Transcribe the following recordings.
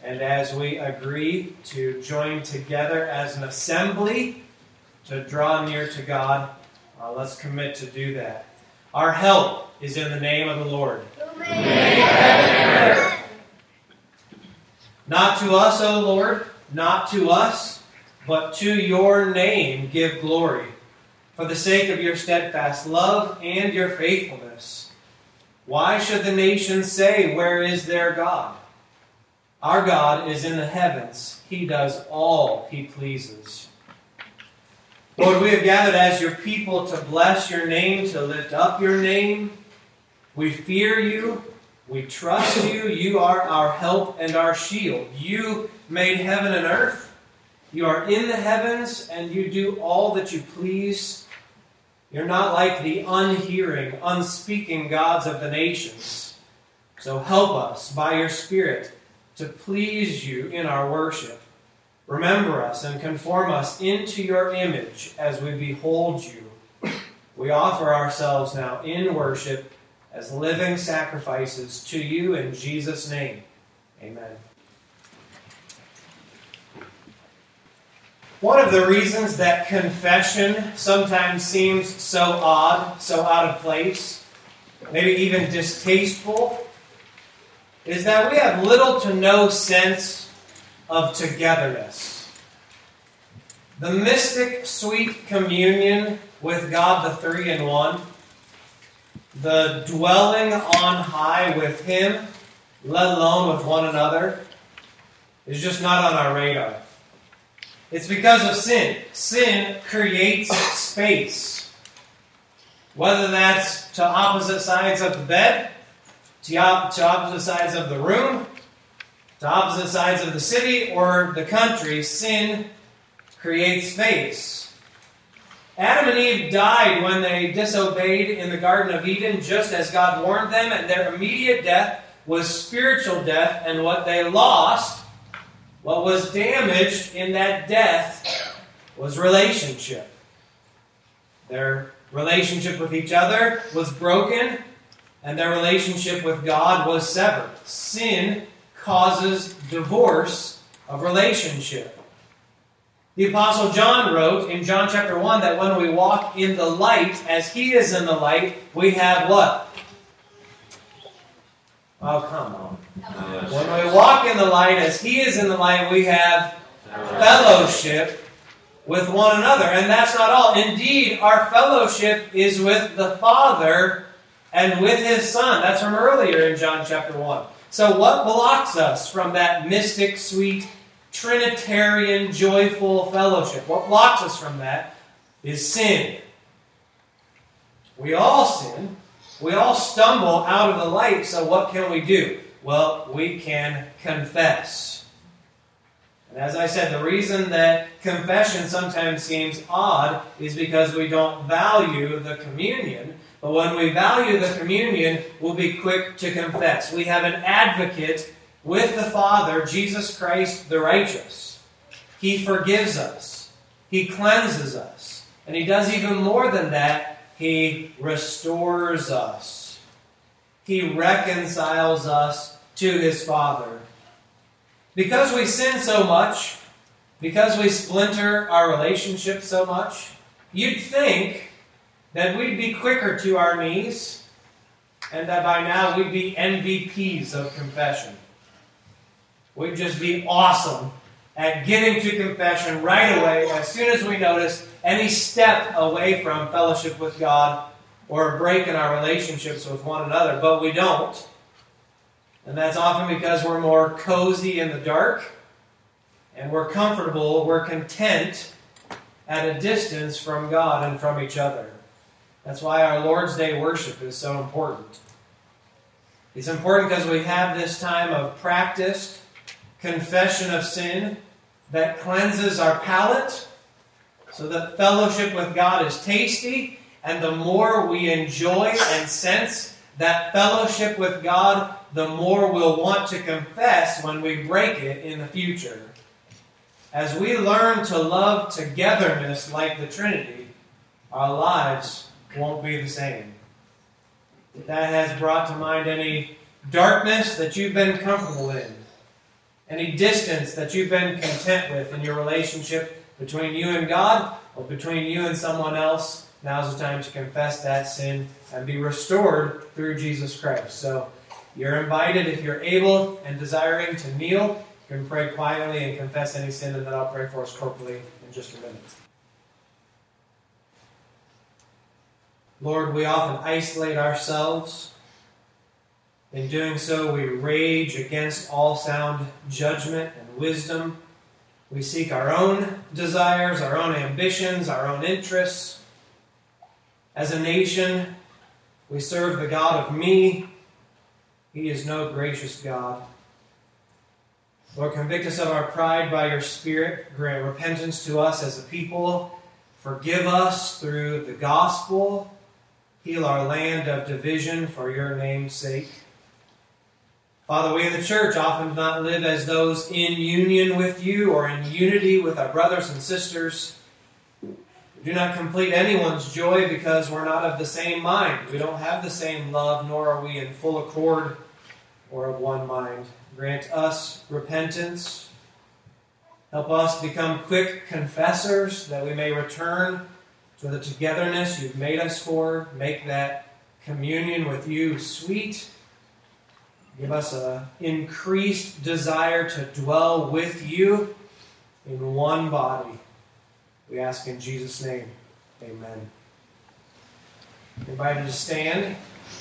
and as we agree to join together as an assembly to draw near to God, let's commit to do that. Our help is in the name of the Lord. Not to us, O Lord, not to us, but to your name give glory, for the sake of your steadfast love and your faithfulness. Why should the nations say, "Where is their God?" Our God is in the heavens. He does all He pleases. Lord, we have gathered as your people to bless your name, to lift up your name. We fear you. We trust you. You are our help and our shield. You made heaven and earth. You are in the heavens, and you do all that you please. You're not like the unhearing, unspeaking gods of the nations. So help us by your Spirit to please you in our worship. Remember us and conform us into your image as we behold you. We offer ourselves now in worship as living sacrifices to you in Jesus' name. Amen. One of the reasons that confession sometimes seems so odd, so out of place, maybe even distasteful, is that we have little to no sense of togetherness. The mystic sweet communion with God the Three in One, the dwelling on high with Him, let alone with one another, is just not on our radar. It's because of sin. Sin creates space. Whether that's to opposite sides of the bed, to opposite sides of the room, to opposite sides of the city or the country, sin creates space. Adam and Eve died when they disobeyed in the Garden of Eden, just as God warned them, and their immediate death was spiritual death, and what they lost, what was damaged in that death, was relationship. Their relationship with each other was broken, and their relationship with God was severed. Sin causes divorce of relationship. The Apostle John wrote in John chapter 1 that when we walk in the light, as He is in the light, we have what? Oh, come on. When we walk in the light, as He is in the light, we have fellowship with one another. And that's not all. Indeed, our fellowship is with the Father and with His Son. That's from earlier in John chapter 1. So what blocks us from that mystic, sweet, Trinitarian, joyful fellowship? What blocks us from that is sin. We all sin. We all stumble out of the light, so what can we do? Well, we can confess. And as I said, the reason that confession sometimes seems odd is because we don't value the communion. But when we value the communion, we'll be quick to confess. We have an advocate with the Father, Jesus Christ the righteous. He forgives us. He cleanses us. And He does even more than that. He restores us. He reconciles us to His Father. Because we sin so much, because we splinter our relationship so much, you'd think that we'd be quicker to our knees and that by now we'd be MVPs of confession. We'd just be awesome at getting to confession right away as soon as we notice any step away from fellowship with God or a break in our relationships with one another. But we don't. And that's often because we're more cozy in the dark and we're comfortable, we're content at a distance from God and from each other. That's why our Lord's Day worship is so important. It's important because we have this time of practiced confession of sin that cleanses our palate so that fellowship with God is tasty, and the more we enjoy and sense that fellowship with God, the more we'll want to confess when we break it in the future. As we learn to love togetherness like the Trinity, our lives won't be the same. If that has brought to mind any darkness that you've been comfortable in, any distance that you've been content with in your relationship between you and God or between you and someone else, now's the time to confess that sin and be restored through Jesus Christ. So you're invited, if you're able and desiring, to kneel. You can pray quietly and confess any sin, and then I'll pray for us corporately in just a minute. Lord, we often isolate ourselves. In doing so, we rage against all sound judgment and wisdom. We seek our own desires, our own ambitions, our own interests. As a nation, we serve the God of me. He is no gracious God. Lord, convict us of our pride by your Spirit. Grant repentance to us as a people. Forgive us through the gospel. Heal our land of division for your name's sake. Father, we in the church often do not live as those in union with you or in unity with our brothers and sisters. We do not complete anyone's joy because we're not of the same mind. We don't have the same love, nor are we in full accord or of one mind. Grant us repentance. Help us become quick confessors that we may return to the togetherness you've made us for. Make that communion with you sweet. Give us an increased desire to dwell with you in one body. We ask in Jesus' name. Amen. You're invited to stand.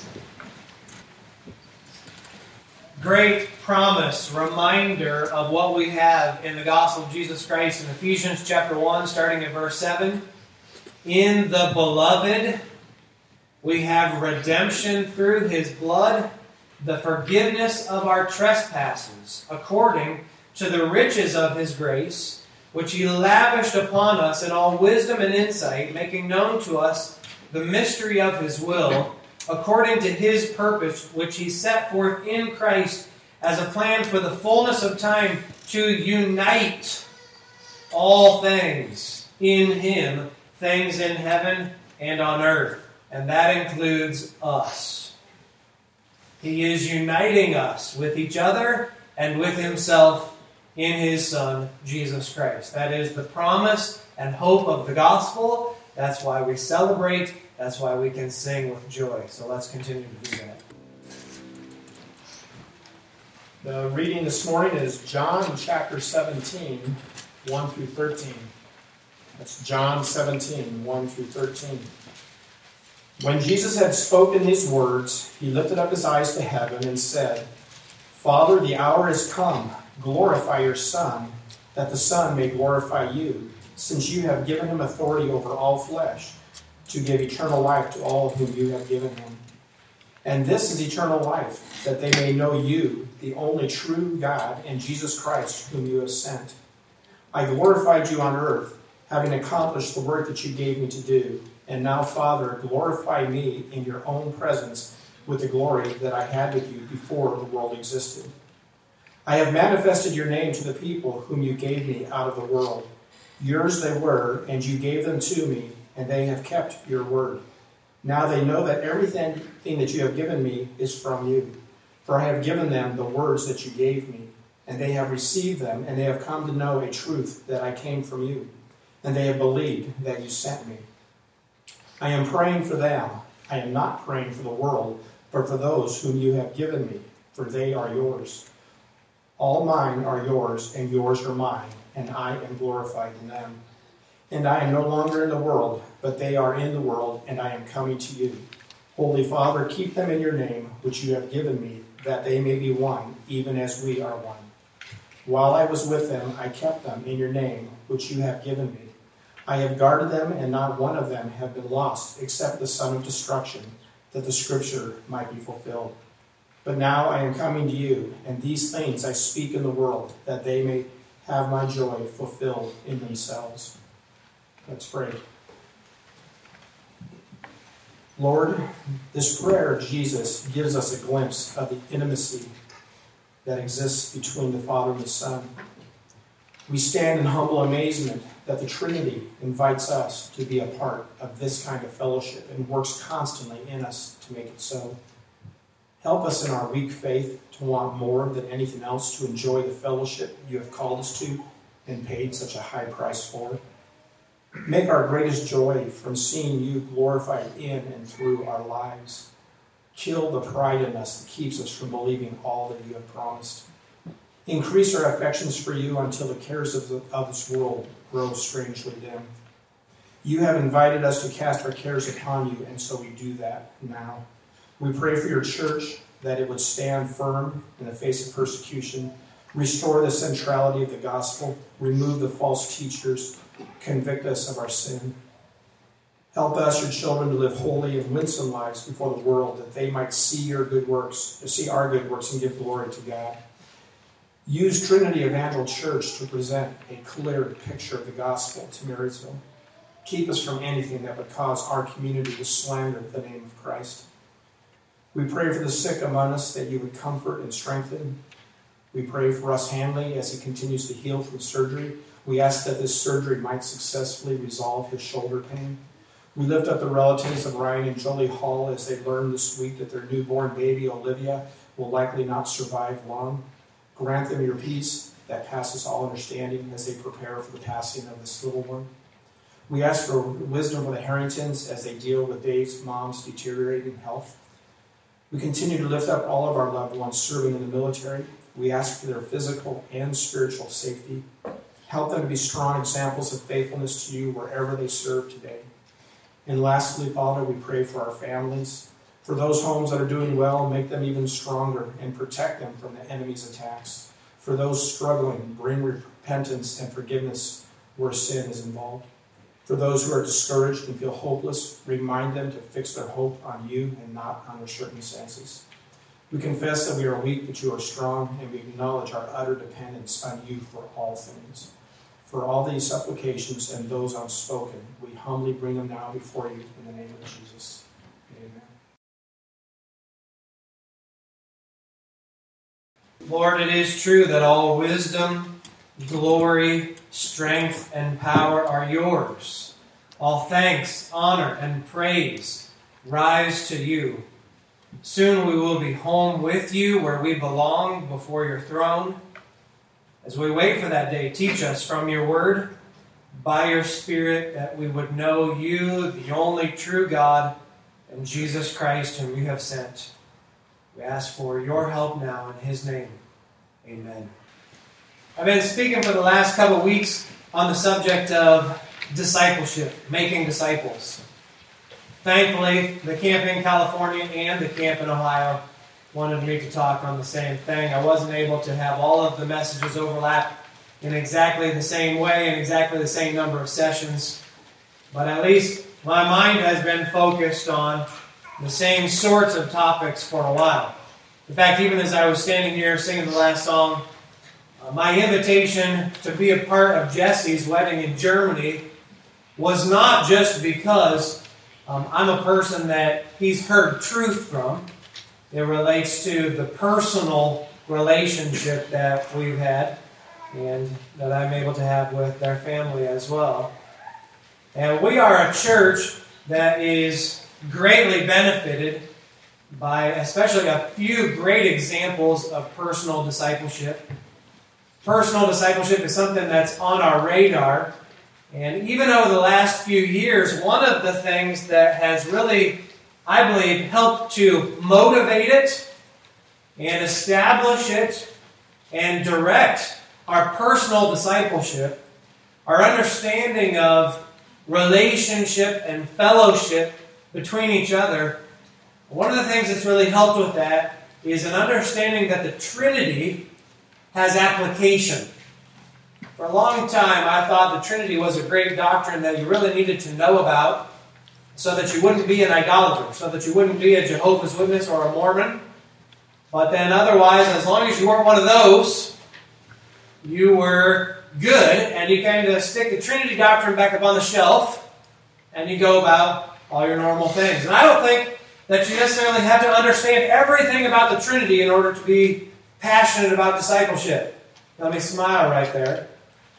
Great promise, reminder of what we have in the gospel of Jesus Christ in Ephesians chapter 1, starting at verse 7. In the beloved, we have redemption through his blood, the forgiveness of our trespasses, according to the riches of his grace, which he lavished upon us in all wisdom and insight, making known to us the mystery of his will, according to his purpose, which he set forth in Christ as a plan for the fullness of time to unite all things in him, things in heaven and on earth. And that includes us. He is uniting us with each other and with himself in his Son, Jesus Christ. That is the promise and hope of the gospel. That's why we celebrate. That's why we can sing with joy. So let's continue to do that. The reading this morning is John chapter 17, 1 through 13. That's John 17, 1 through 13. When Jesus had spoken these words, he lifted up his eyes to heaven and said, Father, the hour is come. Glorify your Son, that the Son may glorify you, since you have given him authority over all flesh, to give eternal life to all whom you have given him. And this is eternal life, that they may know you, the only true God, and Jesus Christ, whom you have sent. I glorified you on earth, having accomplished the work that you gave me to do. And now, Father, glorify me in your own presence with the glory that I had with you before the world existed. I have manifested your name to the people whom you gave me out of the world. Yours they were, and you gave them to me, and they have kept your word. Now they know that everything that you have given me is from you. For I have given them the words that you gave me, and they have received them, and they have come to know a truth that I came from you, and they have believed that you sent me. I am praying for them. I am not praying for the world, but for those whom you have given me, for they are yours. All mine are yours, and yours are mine, and I am glorified in them. And I am no longer in the world, but they are in the world, and I am coming to you. Holy Father, keep them in your name, which you have given me, that they may be one, even as we are one. While I was with them, I kept them in your name, which you have given me. I have guarded them, and not one of them have been lost, except the son of destruction, that the scripture might be fulfilled. But now I am coming to you, and these things I speak in the world, that they may have my joy fulfilled in themselves. Let's pray. Lord, this prayer of Jesus gives us a glimpse of the intimacy that exists between the Father and the Son. We stand in humble amazement that the Trinity invites us to be a part of this kind of fellowship and works constantly in us to make it so. Help us in our weak faith to want more than anything else to enjoy the fellowship you have called us to and paid such a high price for. Make our greatest joy from seeing you glorified in and through our lives. Kill the pride in us that keeps us from believing all that you have promised. Increase our affections for you until the cares of this world grow strangely dim. You have invited us to cast our cares upon you, and so we do that now. We pray for your church, that it would stand firm in the face of persecution, restore the centrality of the gospel, remove the false teachers, convict us of our sin. Help us, your children, to live holy and winsome lives before the world, that they might see your good works, to see our good works and give glory to God. Use Trinity Evangel Church to present a clear picture of the gospel to Marysville. Keep us from anything that would cause our community to slander the name of Christ. We pray for the sick among us, that you would comfort and strengthen. We pray for Russ Hanley as he continues to heal from surgery. We ask that this surgery might successfully resolve his shoulder pain. We lift up the relatives of Ryan and Jolie Hall as they learn this week that their newborn baby, Olivia, will likely not survive long. Grant them your peace that passes all understanding as they prepare for the passing of this little one. We ask for wisdom for the Harringtons as they deal with Dave's mom's deteriorating health. We continue to lift up all of our loved ones serving in the military. We ask for their physical and spiritual safety. Help them to be strong examples of faithfulness to you wherever they serve today. And lastly, Father, we pray for our families. For those homes that are doing well, make them even stronger and protect them from the enemy's attacks. For those struggling, bring repentance and forgiveness where sin is involved. For those who are discouraged and feel hopeless, remind them to fix their hope on you and not on their circumstances. We confess that we are weak, but you are strong, and we acknowledge our utter dependence on you for all things. For all these supplications and those unspoken, we humbly bring them now before you in the name of Jesus. Amen. Lord, it is true that all wisdom, glory, strength, and power are yours. All thanks, honor, and praise rise to you. Soon we will be home with you where we belong before your throne. As we wait for that day, teach us from your word, by your Spirit, that we would know you, the only true God, and Jesus Christ, whom you have sent. We ask for your help now in his name. Amen. I've been speaking for the last couple of weeks on the subject of discipleship, making disciples. Thankfully, the camp in California and the camp in Ohio wanted me to talk on the same thing. I wasn't able to have all of the messages overlap in exactly the same way and exactly the same number of sessions, but at least my mind has been focused on the same sorts of topics for a while. In fact, even as I was standing here singing the last song, my invitation to be a part of Jesse's wedding in Germany was not just because I'm a person that he's heard truth from. It relates to the personal relationship that we've had and that I'm able to have with their family as well. And we are a church that is greatly benefited by especially a few great examples of personal discipleship. Personal discipleship is something that's on our radar. And even over the last few years, one of the things that has really, I believe, helped to motivate it and establish it and direct our personal discipleship, our understanding of relationship and fellowship between each other. One of the things that's really helped with that is an understanding that the Trinity has application. For a long time, I thought the Trinity was a great doctrine that you really needed to know about so that you wouldn't be an idolater, so that you wouldn't be a Jehovah's Witness or a Mormon. But then otherwise, as long as you weren't one of those, you were good, and you kind of stick the Trinity doctrine back up on the shelf, and you go about all your normal things. And I don't think that you necessarily have to understand everything about the Trinity in order to be passionate about discipleship. Let me smile right there.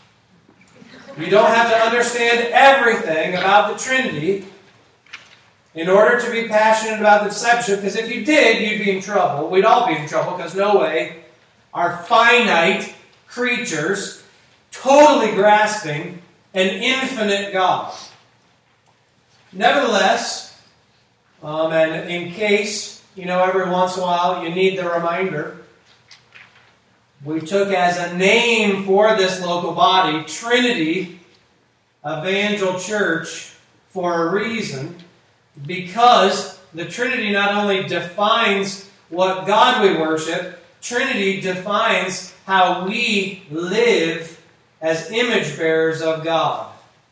You don't have to understand everything about the Trinity in order to be passionate about the discipleship, because if you did, you'd be in trouble. We'd all be in trouble, because no way are finite creatures totally grasping an infinite God. Nevertheless, and in case, every once in a while you need the reminder, we took as a name for this local body, Trinity Evangel Church, for a reason, because the Trinity not only defines what God we worship, Trinity defines how we live as image bearers of God.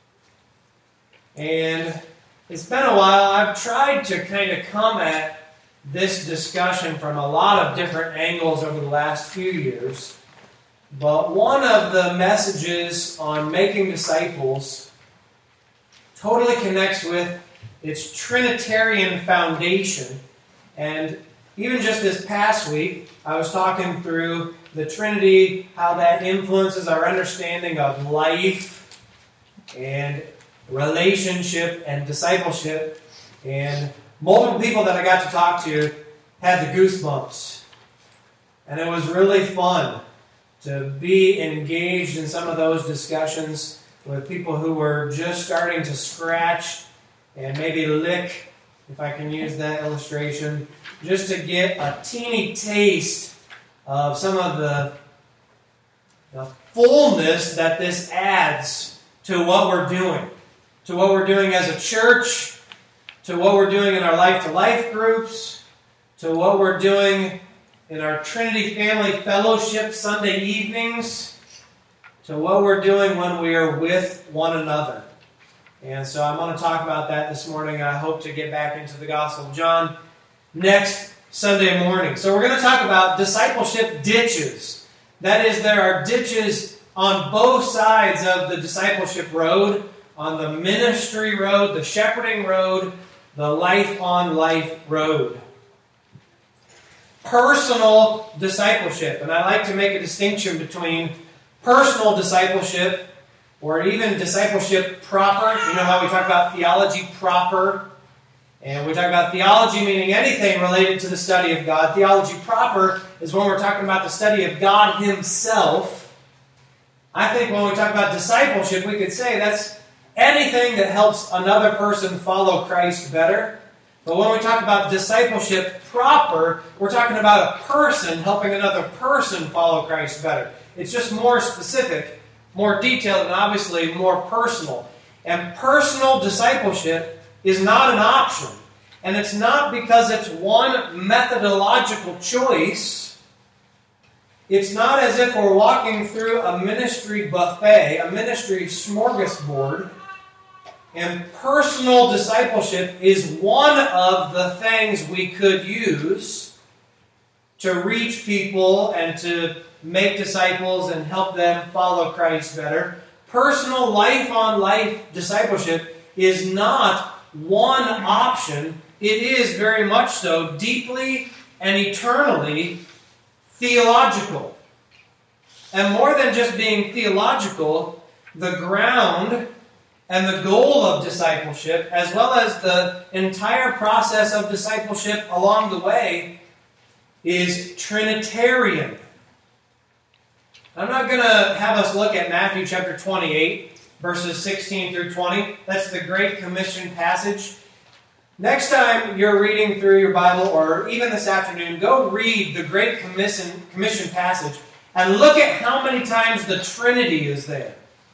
And it's been a while. I've tried to kind of come at this discussion from a lot of different angles over the last few years. But one of the messages on making disciples totally connects with its Trinitarian foundation. And even just this past week, I was talking through the Trinity, how that influences our understanding of life and relationship and discipleship. And multiple people that I got to talk to had the goosebumps. And it was really fun to be engaged in some of those discussions with people who were just starting to scratch and maybe lick, if I can use that illustration, just to get a teeny taste of some of the fullness that this adds to what we're doing. To what we're doing as a church, to what we're doing in our life-to-life groups, to what we're doing in our Trinity Family Fellowship Sunday evenings, to what we're doing when we are with one another. And so I'm going to talk about that this morning. I hope to get back into the Gospel of John next Sunday morning. So we're going to talk about discipleship ditches. That is, there are ditches on both sides of the discipleship road, on the ministry road, the shepherding road, the life-on-life road. Personal discipleship. And I like to make a distinction between personal discipleship or even discipleship proper. You know how we talk about theology proper? And we talk about theology meaning anything related to the study of God. Theology proper is when we're talking about the study of God Himself. I think when we talk about discipleship, we could say that's anything that helps another person follow Christ better. But when we talk about discipleship proper, we're talking about a person helping another person follow Christ better. It's just more specific, more detailed, and obviously more personal. And personal discipleship is not an option. And it's not because it's one methodological choice. It's not as if we're walking through a ministry buffet, a ministry smorgasbord. And personal discipleship is one of the things we could use to reach people and to make disciples and help them follow Christ better. Personal life-on-life discipleship is not one option. It is very much so deeply and eternally theological. And more than just being theological, the ground and the goal of discipleship, as well as the entire process of discipleship along the way, is Trinitarian. I'm not going to have us look at Matthew chapter 28, verses 16 through 20. That's the Great Commission passage. Next time you're reading through your Bible, or even this afternoon, go read the Great Commission passage and look at how many times the Trinity is there.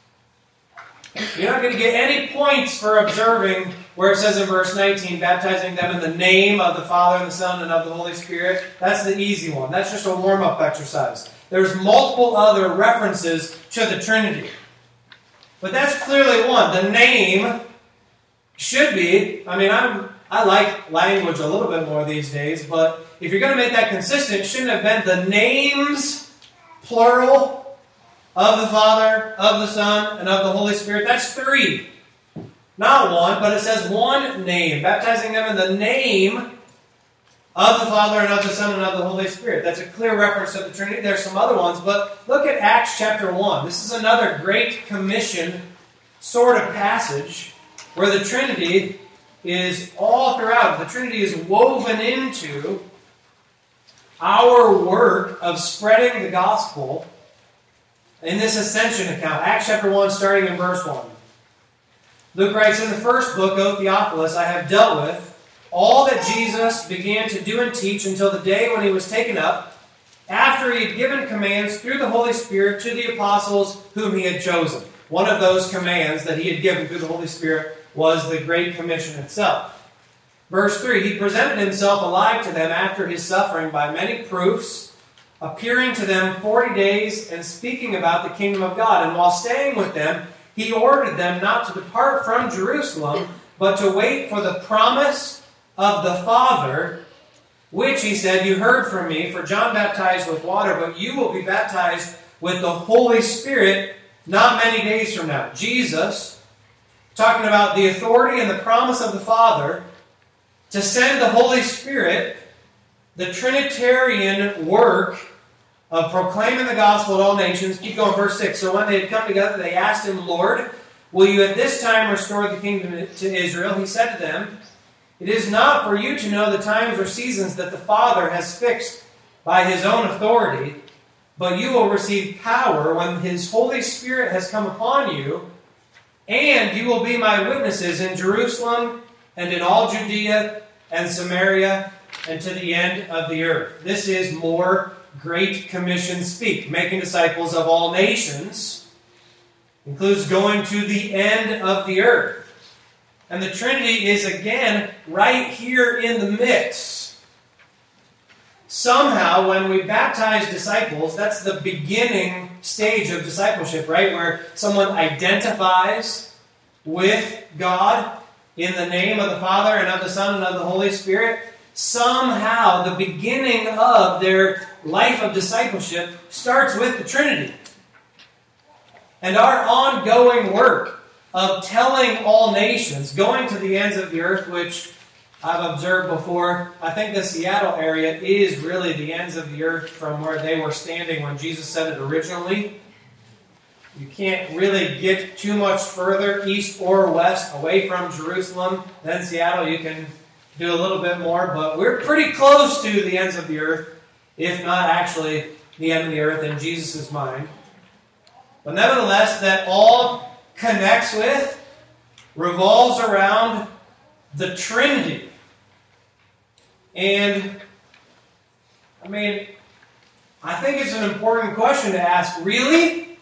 You're not going to get any points for observing where it says in verse 19, baptizing them in the name of the Father and the Son and of the Holy Spirit. That's the easy one. That's just a warm-up exercise. There's multiple other references to the Trinity. But that's clearly one. The name should be, I like language a little bit more these days, but if you're going to make that consistent, it shouldn't have been the names, plural, of the Father, of the Son, and of the Holy Spirit. That's three. Not one, but it says one name. Baptizing them in the name of the Father, and of the Son, and of the Holy Spirit. That's a clear reference to the Trinity. There's some other ones, but look at Acts chapter 1. This is another Great Commission sort of passage where the Trinity is all throughout. The Trinity is woven into our work of spreading the gospel in this ascension account. Acts chapter 1, starting in verse 1. Luke writes, "In the first book, O Theophilus, I have dealt with all that Jesus began to do and teach until the day when he was taken up, after he had given commands through the Holy Spirit to the apostles whom he had chosen." One of those commands that he had given through the Holy Spirit was the Great Commission itself. Verse 3, "He presented himself alive to them after his suffering by many proofs, appearing to them 40 days and speaking about the kingdom of God. And while staying with them, he ordered them not to depart from Jerusalem, but to wait for the promise of the Father, which, he said, you heard from me, for John baptized with water, but you will be baptized with the Holy Spirit not many days from now." Jesus, talking about the authority and the promise of the Father to send the Holy Spirit, the Trinitarian work of proclaiming the gospel to all nations. Keep going, verse 6. "So when they had come together, they asked him, 'Lord, will you at this time restore the kingdom to Israel?' He said to them, 'It is not for you to know the times or seasons that the Father has fixed by his own authority, but you will receive power when his Holy Spirit has come upon you, and you will be my witnesses in Jerusalem and in all Judea and Samaria and to the end of the earth.'" This is more Great Commission speak. Making disciples of all nations includes going to the end of the earth. And the Trinity is again right here in the mix. Somehow, when we baptize disciples, that's the beginning stage of discipleship, right? Where someone identifies with God in the name of the Father and of the Son and of the Holy Spirit. Somehow, the beginning of their life of discipleship starts with the Trinity. And our ongoing work of telling all nations, going to the ends of the earth, which I've observed before, I think the Seattle area is really the ends of the earth from where they were standing when Jesus said it originally. You can't really get too much further east or west away from Jerusalem than Seattle. You can do a little bit more, but we're pretty close to the ends of the earth, if not actually the end of the earth in Jesus' mind. But nevertheless, that all connects with, revolves around the Trinity. And, I think it's an important question to ask. Really?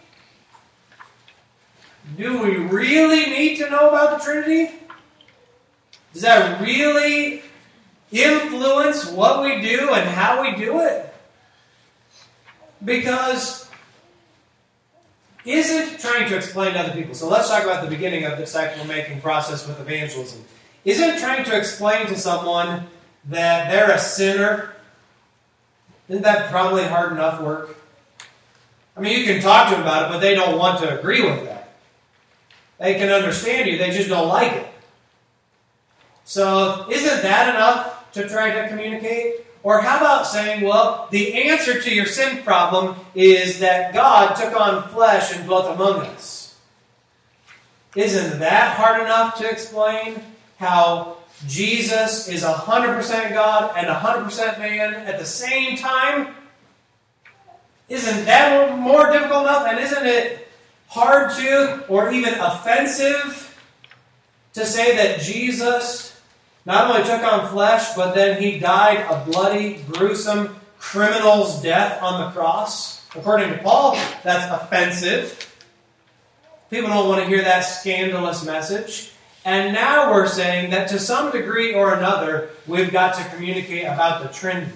Do we really need to know about the Trinity? Does that really influence what we do and how we do it? Because isn't trying to explain to other people. So let's talk about the beginning of the disciple-making process with evangelism. Isn't trying to explain to someone that they're a sinner, isn't that probably hard enough work? You can talk to them about it, but they don't want to agree with that. They can understand you, they just don't like it. So isn't that enough to try to communicate? Or how about saying, well, the answer to your sin problem is that God took on flesh and dwelt among us. Isn't that hard enough to explain how Jesus is 100% God and 100% man at the same time? Isn't that more difficult enough? And isn't it hard to, or even offensive, to say that Jesus not only took on flesh, but then he died a bloody, gruesome, criminal's death on the cross? According to Paul, that's offensive. People don't want to hear that scandalous message. And now we're saying that to some degree or another, we've got to communicate about the Trinity.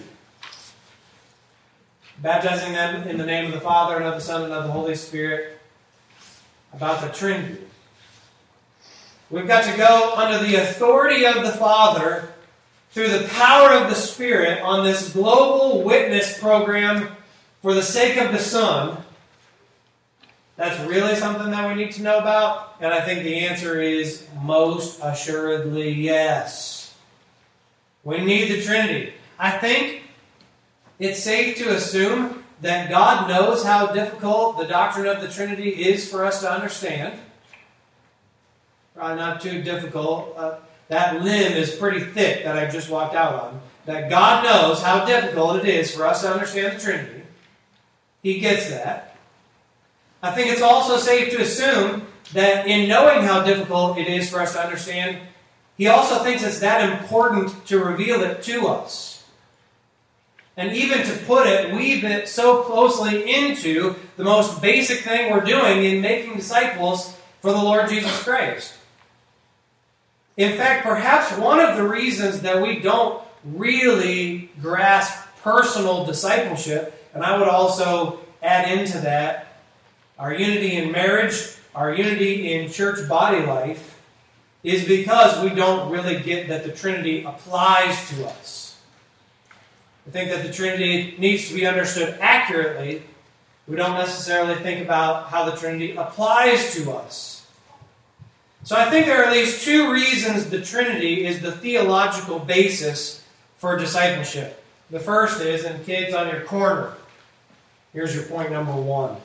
Baptizing them in the name of the Father and of the Son and of the Holy Spirit. About the Trinity. We've got to go under the authority of the Father through the power of the Spirit on this global witness program for the sake of the Son. That's really something that we need to know about? And I think the answer is most assuredly yes. We need the Trinity. I think it's safe to assume that God knows how difficult the doctrine of the Trinity is for us to understand. Probably not too difficult. that limb is pretty thick that I just walked out on, that God knows how difficult it is for us to understand the Trinity. He gets that. I think it's also safe to assume that in knowing how difficult it is for us to understand, He also thinks it's that important to reveal it to us. And even to put it, weave it so closely into the most basic thing we're doing in making disciples for the Lord Jesus Christ. In fact, perhaps one of the reasons that we don't really grasp personal discipleship, and I would also add into that our unity in marriage, our unity in church body life, is because we don't really get that the Trinity applies to us. I think that the Trinity needs to be understood accurately. We don't necessarily think about how the Trinity applies to us. So I think there are at least two reasons the Trinity is the theological basis for discipleship. The first is, and kids on your corner, here's your point number one.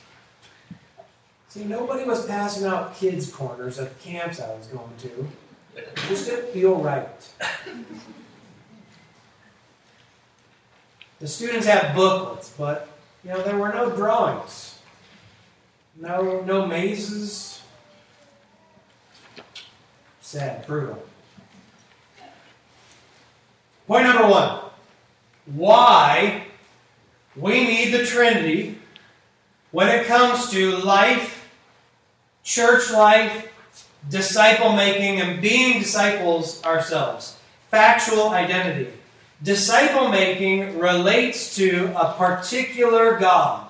See, nobody was passing out kids' corners at the camps I was going to. It just didn't feel right. The students have booklets, but there were no drawings. No mazes. Sad, brutal. Point number one. Why we need the Trinity when it comes to life, church life, disciple making, and being disciples ourselves. Factual identity. Disciple making relates to a particular God.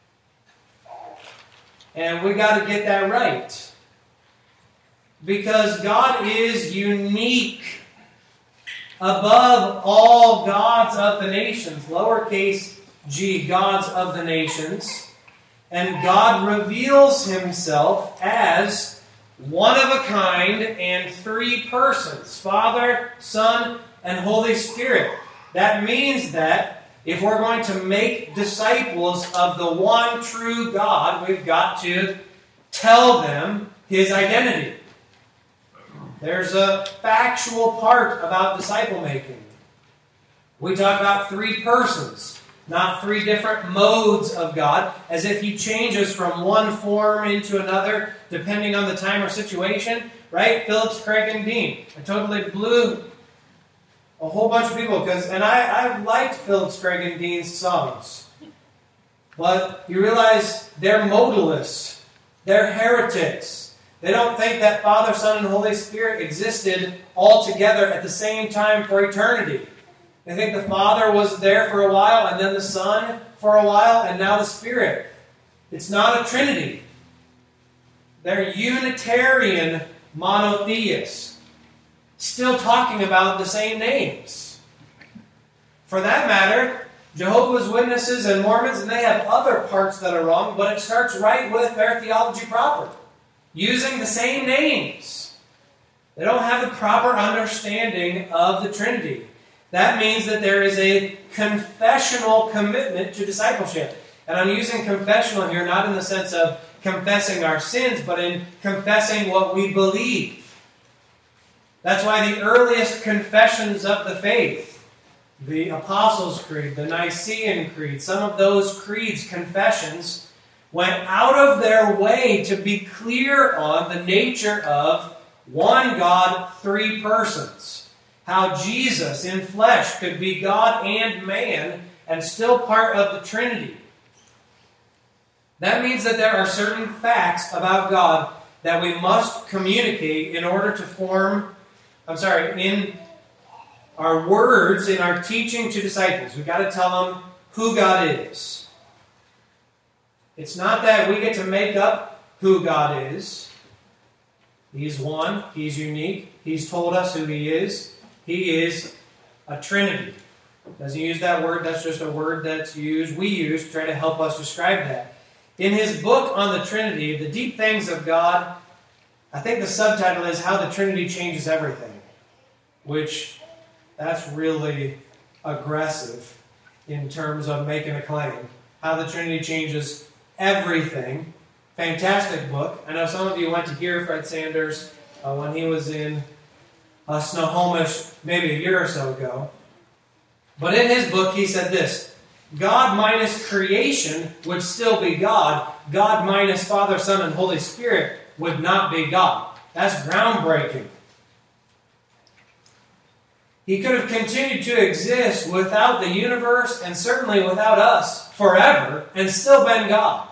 And we got to get that right. Because God is unique above all gods of the nations. Lowercase g, gods of the nations. And God reveals Himself as one of a kind and three persons. Father, Son, and Holy Spirit. That means that if we're going to make disciples of the one true God, we've got to tell them His identity. There's a factual part about disciple making. We talk about three persons, not three different modes of God, as if He changes from one form into another, depending on the time or situation. Right? Phillips, Craig, and Dean. I totally blew a whole bunch of people, and I've liked Phillips, Craig, and Dean's songs. But you realize they're modalists. They're heretics. They don't think that Father, Son, and Holy Spirit existed all together at the same time for eternity. They think the Father was there for a while, and then the Son for a while, and now the Spirit. It's not a Trinity. They're Unitarian monotheists, still talking about the same names. For that matter, Jehovah's Witnesses and Mormons, and they have other parts that are wrong, but it starts right with their theology proper. Using the same names. They don't have the proper understanding of the Trinity. That means that there is a confessional commitment to discipleship. And I'm using confessional here not in the sense of confessing our sins, but in confessing what we believe. That's why the earliest confessions of the faith, the Apostles' Creed, the Nicene Creed, some of those creeds, confessions, went out of their way to be clear on the nature of one God, three persons. How Jesus in flesh could be God and man and still part of the Trinity. That means that there are certain facts about God that we must communicate in order to form, in our words, in our teaching to disciples. We've got to tell them who God is. It's not that we get to make up who God is. He's one. He's unique. He's told us who He is. He is a Trinity. Doesn't use that word. That's just a word that's used. We use to try to help us describe that. In his book on the Trinity, The Deep Things of God, I think the subtitle is How the Trinity Changes Everything. Which, that's really aggressive in terms of making a claim. How the Trinity changes everything. Fantastic book. I know some of you went to hear Fred Sanders when he was in Snohomish maybe a year or so ago. But in his book, he said this: God minus creation would still be God. God minus Father, Son, and Holy Spirit would not be God. That's groundbreaking. He could have continued to exist without the universe and certainly without us forever and still been God.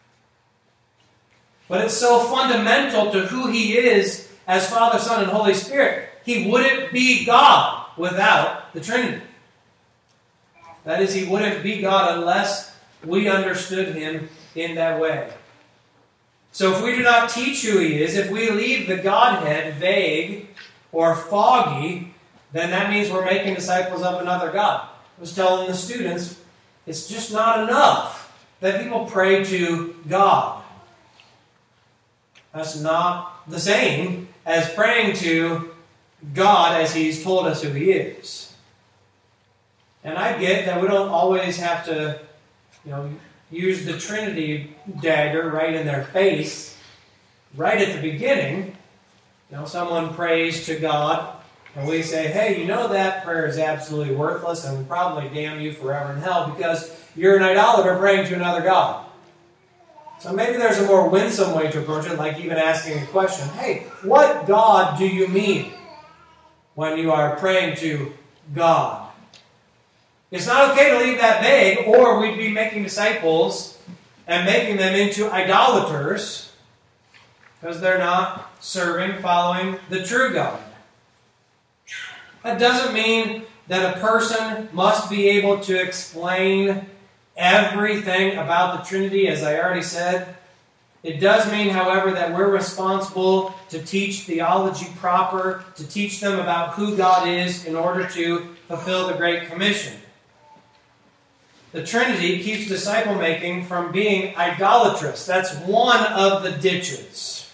But it's so fundamental to who He is as Father, Son, and Holy Spirit. He wouldn't be God without the Trinity. That is, He wouldn't be God unless we understood Him in that way. So if we do not teach who He is, if we leave the Godhead vague or foggy, then that means we're making disciples of another God. I was telling the students, it's just not enough that people pray to God. That's not the same as praying to God as He's told us who He is. And I get that we don't always have to, use the Trinity dagger right in their face, right at the beginning. Someone prays to God, and we say, hey, that prayer is absolutely worthless and will probably damn you forever in hell because you're an idolater praying to another God. So maybe there's a more winsome way to approach it, like even asking a question, hey, what God do you mean when you are praying to God? It's not okay to leave that vague, or we'd be making disciples and making them into idolaters because they're not serving, following the true God. That doesn't mean that a person must be able to explain everything about the Trinity, as I already said. It does mean, however, that we're responsible to teach theology proper, to teach them about who God is in order to fulfill the Great Commission. The Trinity keeps disciple-making from being idolatrous. That's one of the ditches.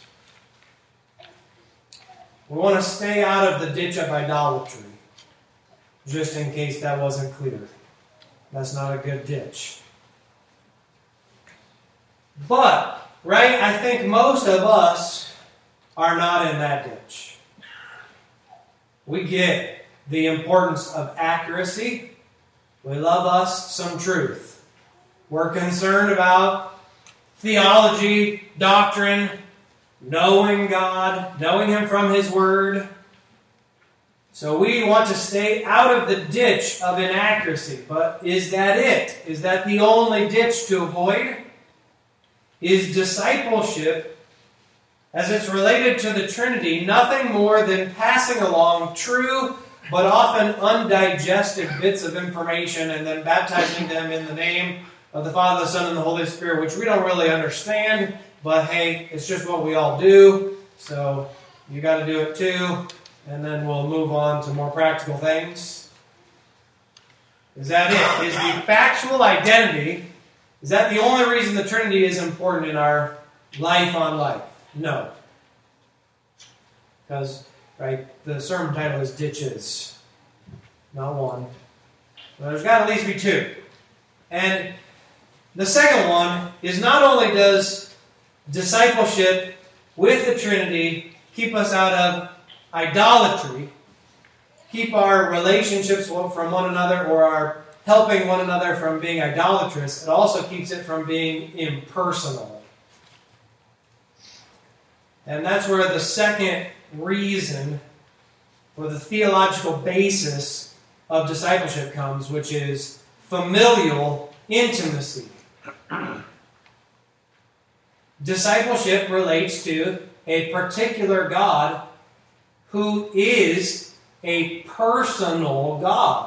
We want to stay out of the ditch of idolatry, just in case that wasn't clear. That's not a good ditch. But, I think most of us are not in that ditch. We get the importance of accuracy. We love us some truth. We're concerned about theology, doctrine, knowing God, knowing Him from His Word. So we want to stay out of the ditch of inaccuracy. But is that it? Is that the only ditch to avoid? Is discipleship, as it's related to the Trinity, nothing more than passing along true but often undigested bits of information and then baptizing them in the name of the Father, the Son, and the Holy Spirit, which we don't really understand, but hey, it's just what we all do, so you got to do it too, and then we'll move on to more practical things. Is that it? Is the factual identity, is that the only reason the Trinity is important in our life on life? No. Because, the sermon title is Ditches. Not one. Well, there's got to at least be two. And the second one is not only does discipleship with the Trinity keep us out of idolatry, keep our relationships from one another or our helping one another from being idolatrous, it also keeps it from being impersonal. And that's where the second reason for the theological basis of discipleship comes, which is familial intimacy. Discipleship relates to a particular God who is a personal God.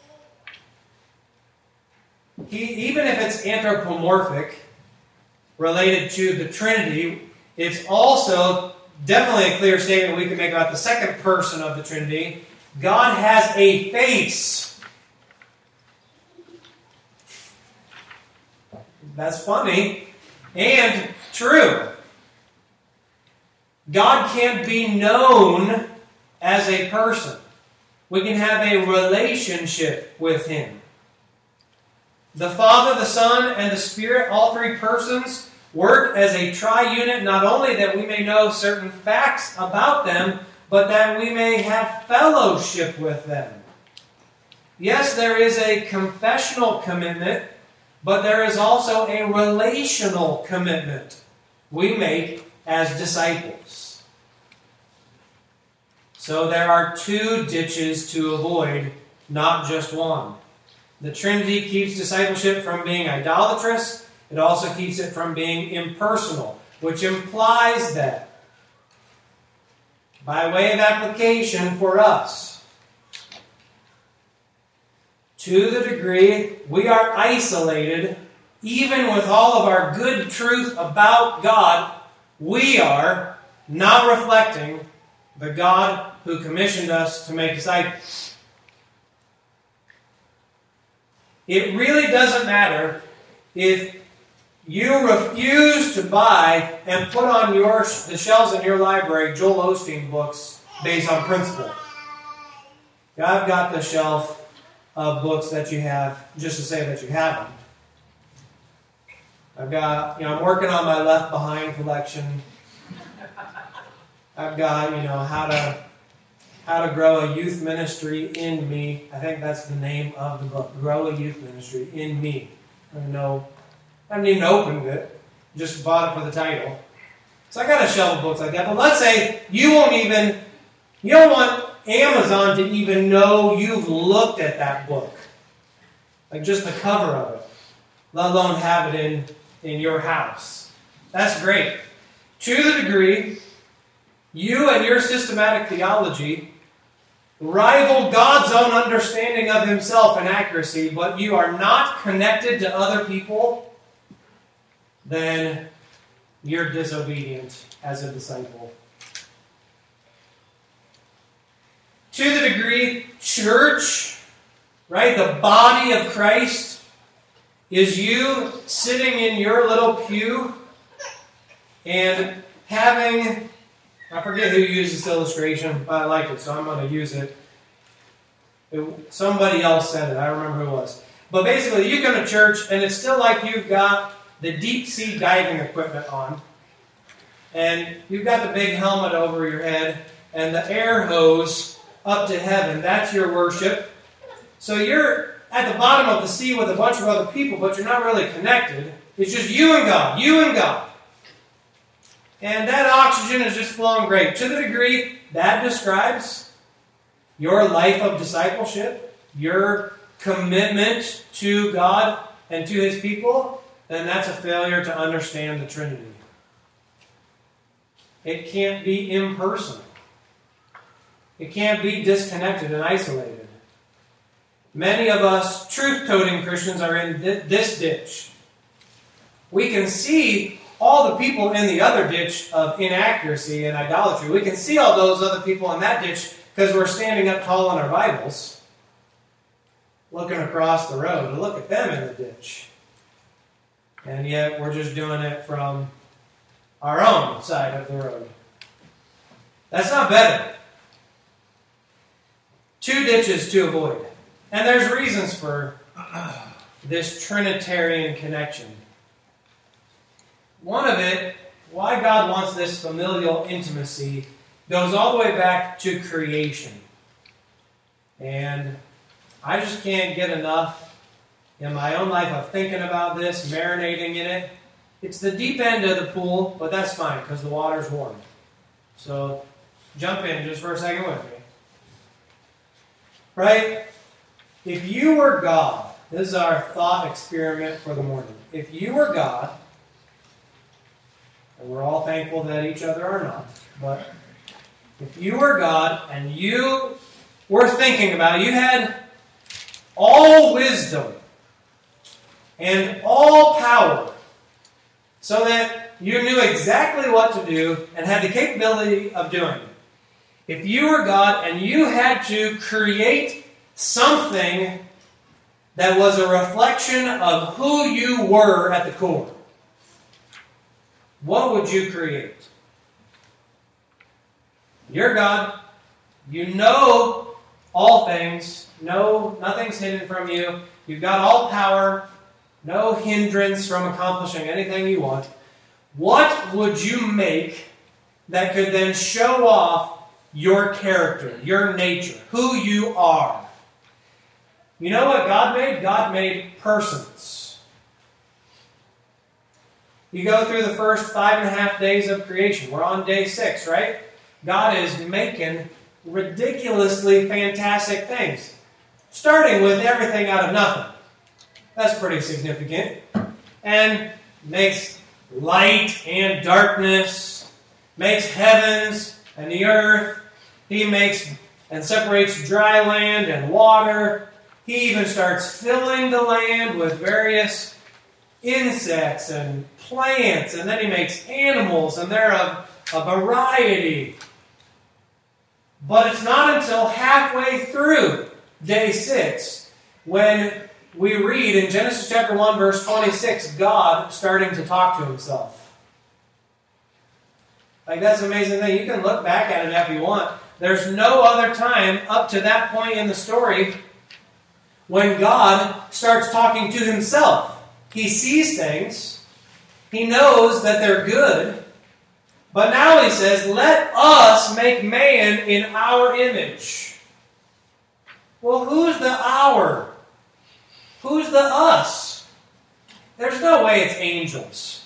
Even if it's anthropomorphic, related to the Trinity, it's also definitely a clear statement we can make about the second person of the Trinity. God has a face. That's funny and true. God can't be known as a person. We can have a relationship with Him. The Father, the Son, and the Spirit, all three persons, work as a tri-unit, not only that we may know certain facts about them, but that we may have fellowship with them. Yes, there is a confessional commitment, but there is also a relational commitment we make as disciples. So there are two ditches to avoid, not just one. The Trinity keeps discipleship from being idolatrous. It also keeps it from being impersonal, which implies that, by way of application for us, to the degree we are isolated, even with all of our good truth about God, we are not reflecting the God who commissioned us to make disciples. It really doesn't matter if you refuse to buy and put on the shelves in your library Joel Osteen books based on principle. I've got the shelf of books that you have just to say that you have them. I've got, I'm working on my Left Behind collection. I've got, how to grow a youth ministry in me. I think that's the name of the book. Grow a youth ministry in me. I haven't even opened it. Just bought it for the title. So I got a shelf of books like that. But let's say you don't want Amazon to even know you've looked at that book. Like just the cover of it. Let alone have it in your house. That's great. To the degree you and your systematic theology rival God's own understanding of himself and accuracy, but you are not connected to other people, then you're disobedient as a disciple. To the degree church, right, the body of Christ, is you sitting in your little pew and having, I forget who used this illustration, but I like it, so I'm going to use it. Somebody else said it. I remember who it was. But basically, you come to church, and it's still like you've got the deep sea diving equipment on, and you've got the big helmet over your head, and the air hose up to heaven. That's your worship. So you're at the bottom of the sea with a bunch of other people, but you're not really connected. It's just you and God. You and God. And that oxygen is just flowing great. To the degree that describes your life of discipleship, your commitment to God and to His people, then that's a failure to understand the Trinity. It can't be impersonal. It can't be disconnected and isolated. Many of us truth-toting Christians are in this ditch. We can see all the people in the other ditch of inaccuracy and idolatry. We can see all those other people in that ditch because we're standing up tall in our Bibles, looking across the road to look at them in the ditch. And yet we're just doing it from our own side of the road. That's not better. Two ditches to avoid. And there's reasons for this Trinitarian connection. One of it, why God wants this familial intimacy, goes all the way back to creation. And I just can't get enough in my own life of thinking about this, marinating in it. It's the deep end of the pool, but that's fine because the water's warm. So jump in just for a second with me. Right? If you were God, this is our thought experiment for the morning. If you were God, and we're all thankful that each other are not, but if you were God and you were thinking about it, you had all wisdom and all power so that you knew exactly what to do and had the capability of doing it. If you were God and you had to create something that was a reflection of who you were at the core, what would you create? You're God. You know all things. No, nothing's hidden from you. You've got all power. No hindrance from accomplishing anything you want. What would you make that could then show off your character, your nature, who you are. You know what God made? God made persons. You go through the first 5.5 days of creation. We're on day 6, right? God is making ridiculously fantastic things. Starting with everything out of nothing. That's pretty significant. And makes light and darkness. Makes heavens and the earth. He makes and separates dry land and water. He even starts filling the land with various insects and plants. And then he makes animals, and they're of a variety. But it's not until halfway through day 6 when we read in Genesis chapter 1, verse 26, God starting to talk to himself. Like, that's an amazing thing. You can look back at it if you want. There's no other time up to that point in the story when God starts talking to himself. He sees things. He knows that they're good. But now he says, let us make man in our image. Well, who's the our? Who's the us? There's no way it's angels.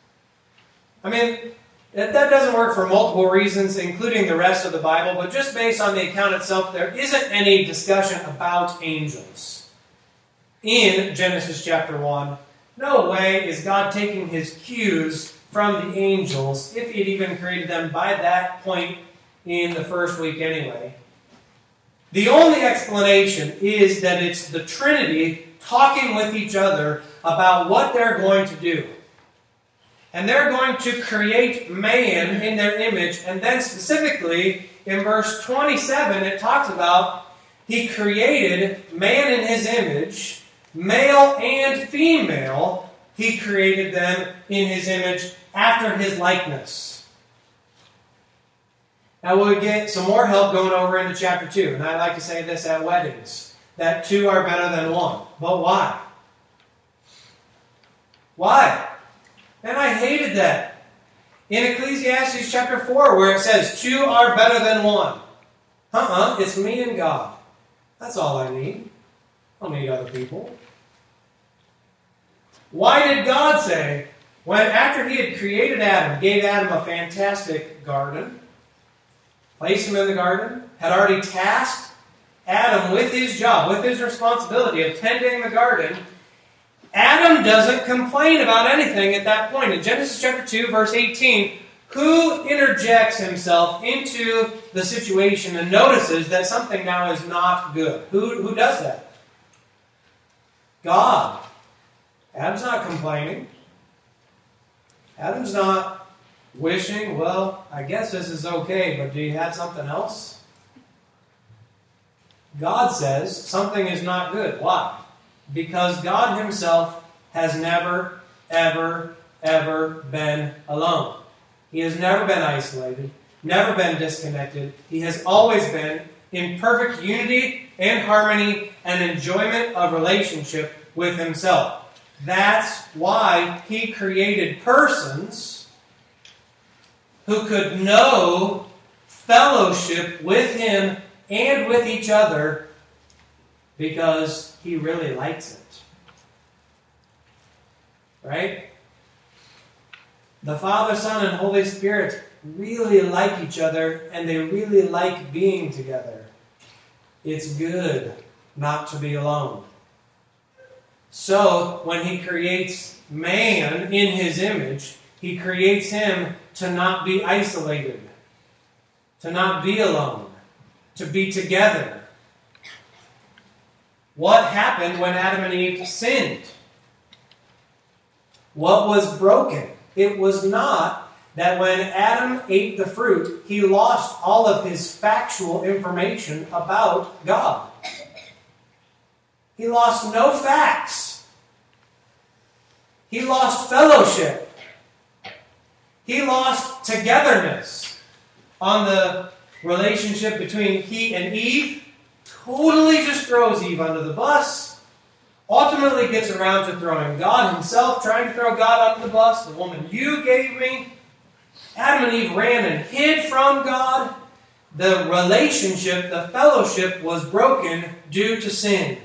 I mean, that doesn't work for multiple reasons, including the rest of the Bible, but just based on the account itself, there isn't any discussion about angels. In Genesis chapter 1, no way is God taking his cues from the angels, if he had even created them by that point in the first week anyway. The only explanation is that it's the Trinity talking with each other about what they're going to do. And they're going to create man in their image. And then specifically, in verse 27, it talks about he created man in his image, male and female, he created them in his image after his likeness. Now we'll get some more help going over into chapter 2. And I like to say this at weddings, that 2 are better than 1. But why? Why? And I hated that. In Ecclesiastes chapter 4, where it says 2 are better than 1. It's me and God. That's all I need. I don't need other people. Why did God say, when after he had created Adam, gave Adam a fantastic garden, placed him in the garden, had already tasked Adam with his job, with his responsibility of tending the garden, Adam doesn't complain about anything at that point. In Genesis chapter 2, verse 18, who interjects himself into the situation and notices that something now is not good? Who does that? God. Adam's not complaining. Adam's not wishing, well, I guess this is okay, but do you have something else? God says something is not good. Why? Because God himself has never, ever, ever been alone. He has never been isolated, never been disconnected. He has always been in perfect unity and harmony and enjoyment of relationship with himself. That's why he created persons who could know fellowship with him and with each other because he really likes it. Right? The Father, Son, and Holy Spirit really like each other, and they really like being together. It's good not to be alone. So, when he creates man in his image, he creates him to not be isolated, to not be alone, to be together. What happened when Adam and Eve sinned? What was broken? It was not that when Adam ate the fruit, he lost all of his factual information about God. He lost no facts. He lost fellowship. He lost togetherness on the relationship between he and Eve. Totally just throws Eve under the bus. Ultimately gets around to throwing God himself, trying to throw God under the bus. The woman you gave me. Adam and Eve ran and hid from God. the relationship, the fellowship was broken due to sin.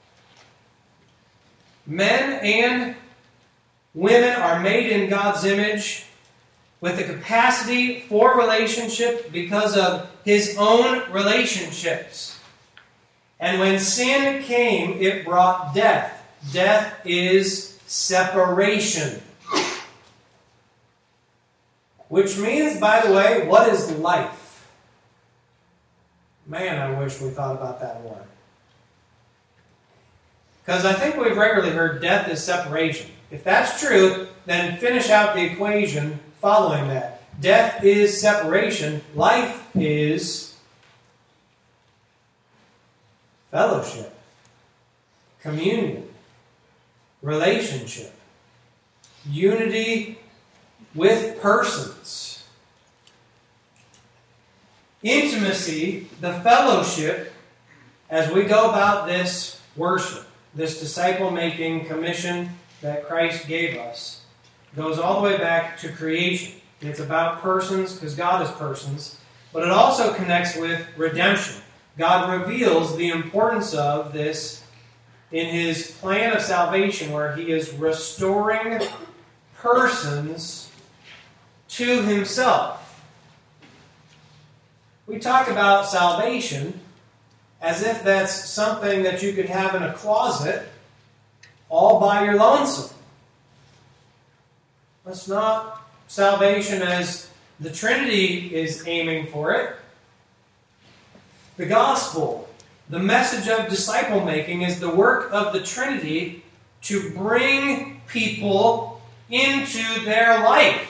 Men and women are made in God's image with the capacity for relationship because of His own relationships. And when sin came, it brought death. Death is separation. Which means, by the way, what is life? Man, I wish we thought about that more. Because I think we've regularly heard death is separation. If that's true, then finish out the equation following that. Death is separation. Life is fellowship, communion, relationship, unity with persons. Intimacy, the fellowship, as we go about this worship, this disciple-making commission that Christ gave us, goes all the way back to creation. It's about persons, because God is persons, but it also connects with redemption. God reveals the importance of this in His plan of salvation, where He is restoring persons to Himself. We talk about salvation as if that's something that you could have in a closet all by your lonesome. That's not salvation as the Trinity is aiming for it. The gospel, the message of disciple making, is the work of the Trinity to bring people into their life.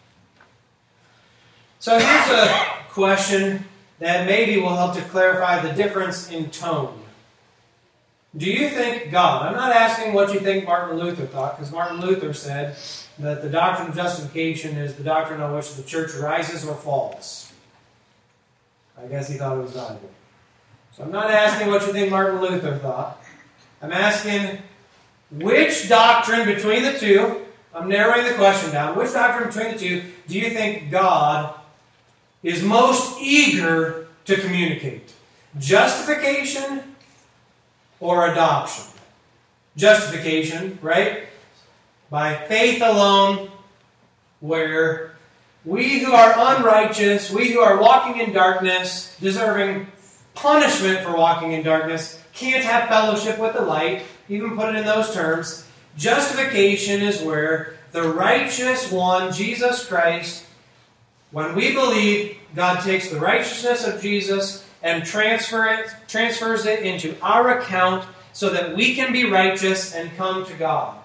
So here's a question that maybe will help to clarify the difference in tone. Do you think God, I'm not asking what you think Martin Luther thought, because Martin Luther said that the doctrine of justification is the doctrine on which the church rises or falls. I guess he thought it was valuable. So I'm not asking what you think Martin Luther thought. I'm asking which doctrine between the two, I'm narrowing the question down, which doctrine between the two do you think God is most eager to communicate? Justification or adoption? Justification, right? By faith alone, where we who are unrighteous, we who are walking in darkness, deserving punishment for walking in darkness, can't have fellowship with the light, even put it in those terms. Justification is where the righteous one, Jesus Christ, when we believe, God takes the righteousness of Jesus and transfers it into our account so that we can be righteous and come to God.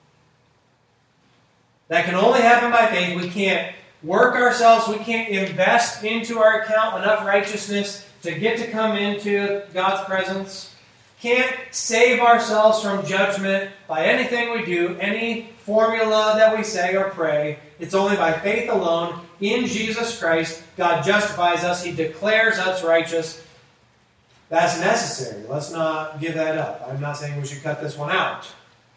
That can only happen by faith. We can't work ourselves. We can't invest into our account enough righteousness to get to come into God's presence. Can't save ourselves from judgment by anything we do, any formula that we say or pray. It's only by faith alone in Jesus Christ. God justifies us. He declares us righteous. That's necessary. Let's not give that up. I'm not saying we should cut this one out.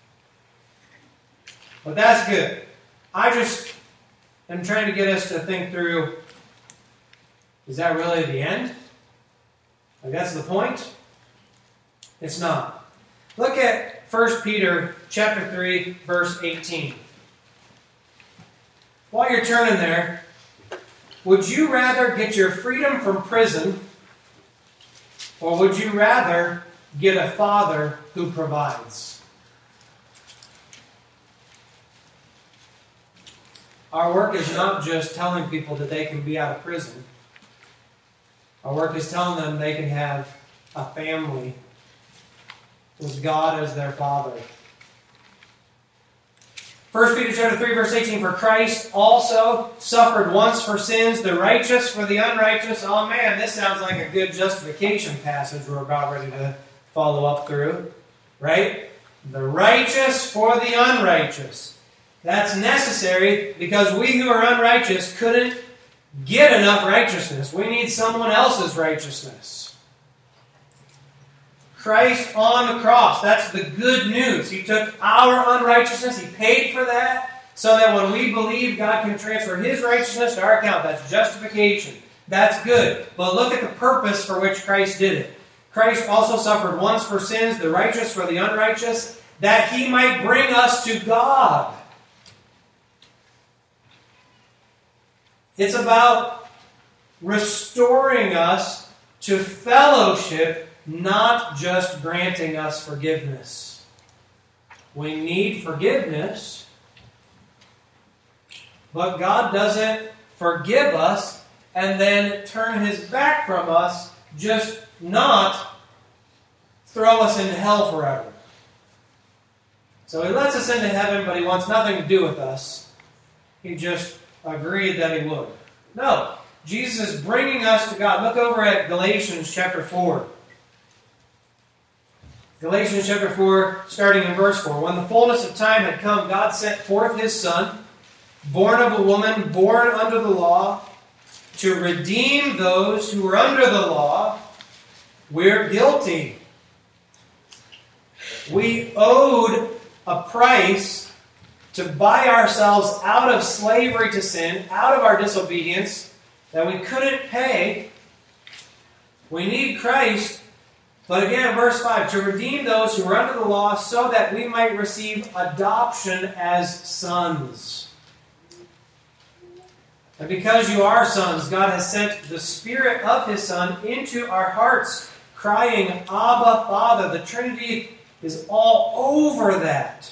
But that's good. I just am trying to get us to think through, is that really the end? Like that's the point? It's not. Look at 1 Peter chapter 3, verse 18. While you're turning there, would you rather get your freedom from prison, or would you rather get a Father who provides? Our work is not just telling people that they can be out of prison. Our work is telling them they can have a family with God as their Father. 1 Peter chapter 3, verse 18, for Christ also suffered once for sins, the righteous for the unrighteous. Oh man, this sounds like a good justification passage we're about ready to follow up through. Right? The righteous for the unrighteous. That's necessary because we who are unrighteous couldn't get enough righteousness. We need someone else's righteousness. Christ on the cross, that's the good news. He took our unrighteousness, He paid for that, so that when we believe, God can transfer His righteousness to our account. That's justification. That's good. But look at the purpose for which Christ did it. Christ also suffered once for sins, the righteous for the unrighteous, that he might bring us to God. It's about restoring us to fellowship, not just granting us forgiveness. We need forgiveness, but God doesn't forgive us and then turn his back from us, just not throw us into hell forever. So he lets us into heaven, but he wants nothing to do with us. He just agreed that he would. No, Jesus is bringing us to God. Look over at Galatians chapter 4. Galatians chapter 4, starting in verse 4. When the fullness of time had come, God sent forth his Son, born of a woman, born under the law, to redeem those who were under the law. We're guilty. We owed a price to buy ourselves out of slavery to sin, out of our disobedience that we couldn't pay. We need Christ. But again, verse 5, to redeem those who are under the law so that we might receive adoption as sons. And because you are sons, God has sent the Spirit of his Son into our hearts, crying, Abba, Father. The Trinity is all over that.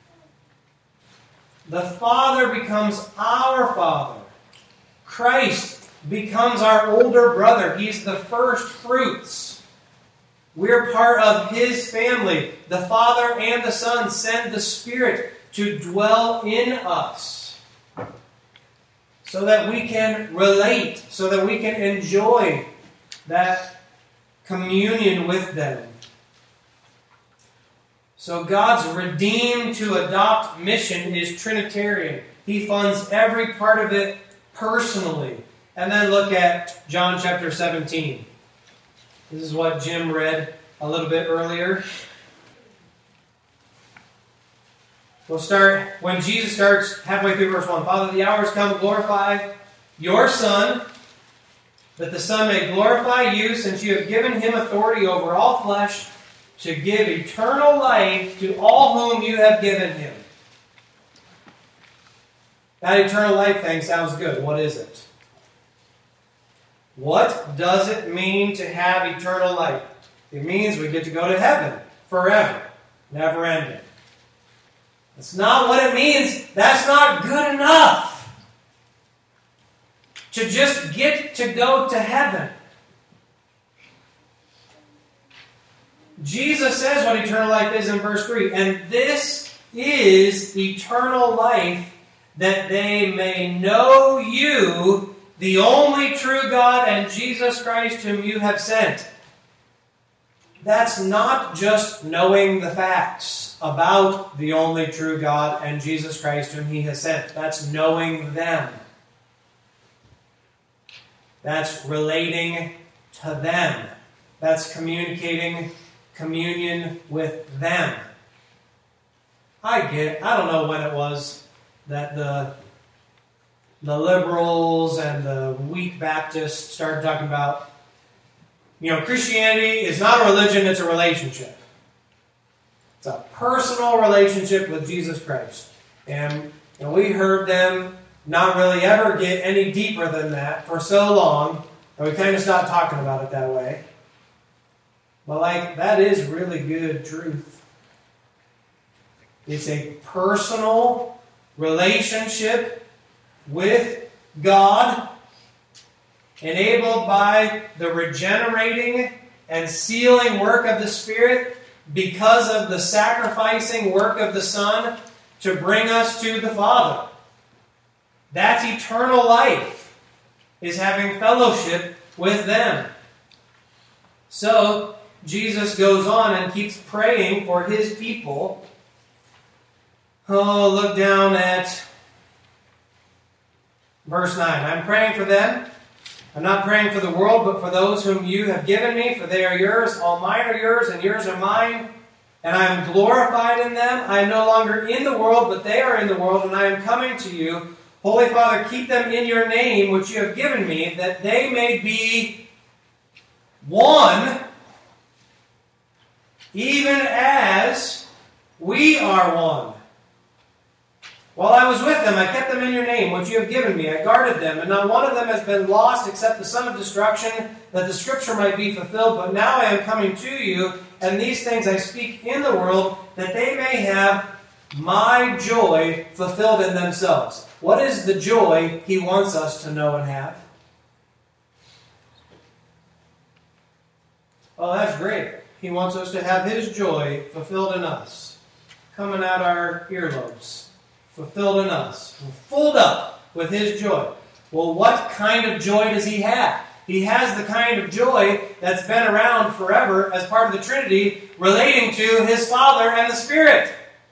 The Father becomes our Father. Christ becomes our older brother. He's the first fruits. We're part of his family. The Father and the Son send the Spirit to dwell in us so that we can relate, so that we can enjoy that communion with them. So God's redeem to adopt mission is Trinitarian. He funds every part of it personally. And then look at John chapter 17. This is what Jim read a little bit earlier. We'll start when Jesus starts halfway through verse 1. Father, the hour has come to glorify your Son, that the Son may glorify you, since you have given him authority over all flesh, to give eternal life to all whom you have given him. That eternal life thing sounds good. What is it? What does it mean to have eternal life? It means we get to go to heaven forever, never ending. That's not what it means. That's not good enough to just get to go to heaven. Jesus says what eternal life is in verse 3. And this is eternal life, that they may know you, the only true God, and Jesus Christ whom you have sent. That's not just knowing the facts about the only true God and Jesus Christ whom he has sent. That's knowing them. That's relating to them. That's communicating communion with them. I don't know when it was that the liberals and the weak Baptists started talking about, Christianity is not a religion, it's a relationship. It's a personal relationship with Jesus Christ. And we heard them not really ever get any deeper than that for so long that we kind of stopped talking about it that way. But that is really good truth. It's a personal relationship with God, enabled by the regenerating and sealing work of the Spirit because of the sacrificing work of the Son to bring us to the Father. That's eternal life, is having fellowship with them. So, Jesus goes on and keeps praying for his people. Oh, look down at verse 9. I'm praying for them. I'm not praying for the world, but for those whom you have given me, for they are yours. All mine are yours, and yours are mine. And I am glorified in them. I am no longer in the world, but they are in the world, and I am coming to you. Holy Father, keep them in your name, which you have given me, that they may be one, even as we are one. While I was with them, I kept them in your name, which you have given me. I guarded them, and not one of them has been lost except the son of destruction, that the scripture might be fulfilled. But now I am coming to you, and these things I speak in the world, that they may have my joy fulfilled in themselves. What is the joy he wants us to know and have? Oh, that's great. He wants us to have his joy fulfilled in us, coming out our earlobes. Fulfilled in us. We're filled up with his joy. Well, what kind of joy does he have? He has the kind of joy that's been around forever as part of the Trinity, relating to his Father and the Spirit.